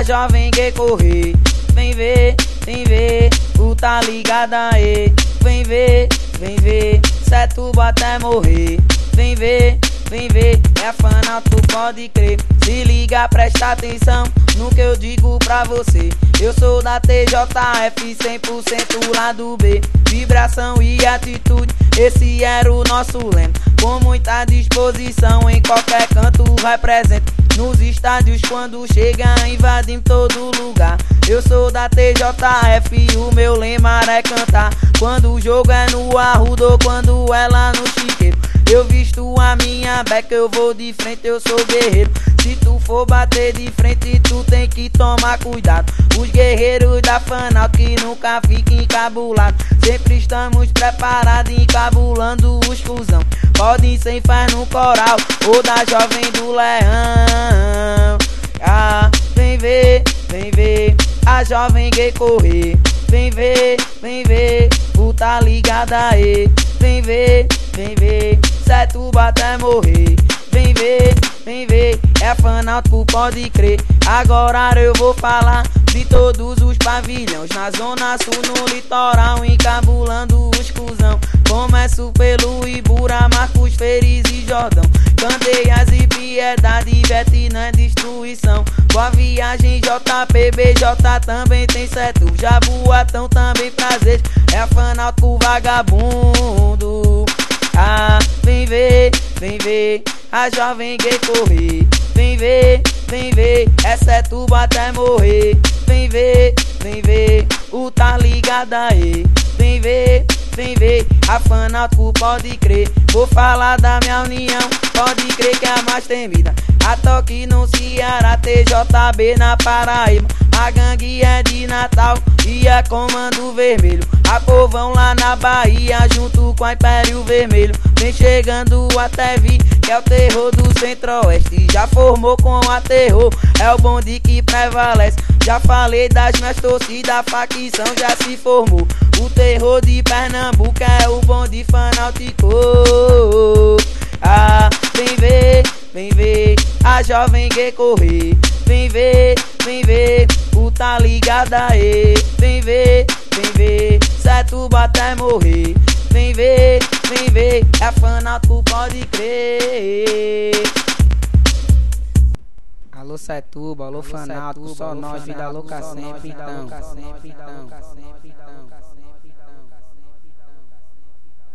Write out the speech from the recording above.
a jovem que correr. Vem ver, tu tá ligado aí. Vem ver, Setúbal até morrer. Vem ver, é fanático, pode crer. Se liga, presta atenção no que eu digo pra você. Eu sou da TJF, 100% lado B. Vibração e atitude, esse era o nosso lema. Com muita disposição, em qualquer canto represento. Nos estádios quando chega, invadimos todo lugar. Eu sou da TJF, o meu lema é cantar. Quando o jogo é no Arruda ou quando é lá no Chiqueiro. Eu visto a minha beca, eu vou de frente, eu sou guerreiro. Se tu for bater de frente, tu tem que tomar cuidado. Os guerreiros da Fanal que nunca ficam encabulados. Sempre estamos preparados, encabulando os cuzão. Podem ser faz no coral ou da jovem do leão. Ah, vem ver, a jovem gay correr. Vem ver, tu tá ligado aí. Vem ver, Setúbal até morrer. Vem ver, é fanático, pode crer. Agora eu vou falar de todos os pavilhões. Na zona sul, no litoral, encabulando os cuzão. Começo pelo Ibura, Marcos, Feires e Jordão. Candeias e Piedade, Vietnã, destruição. Boa Viagem, JP, BJ também tem Setúbal. Jaboatão também prazer, é fanático vagabundo. Ah, vem ver, a jovem gay correr. Vem ver, é Setúbal até morrer. Vem ver, o tá ligado aí. Vem ver, a fanático, pode crer. Vou falar da minha união, pode crer que é a mais temida. A Toque no Ceará, TJB na Paraíba. A gangue é de Natal e é Comando Vermelho. A povão lá na Bahia junto com a Império Vermelho. Vem chegando até Vi, que é o terror do Centro-Oeste. Já formou com a terror, é o bonde que prevalece. Já falei das minhas torcidas, a facção já se formou. O terror de Pernambuco é o bonde fanático. Ah, vem ver, a jovem gay correr. Vem ver, tu tá ligado aí. Vem ver, Setúbal até morrer. Vem ver, é fanático, pode crer. Alô Setúbal, alô fanático, só nós, vida louca sempre então.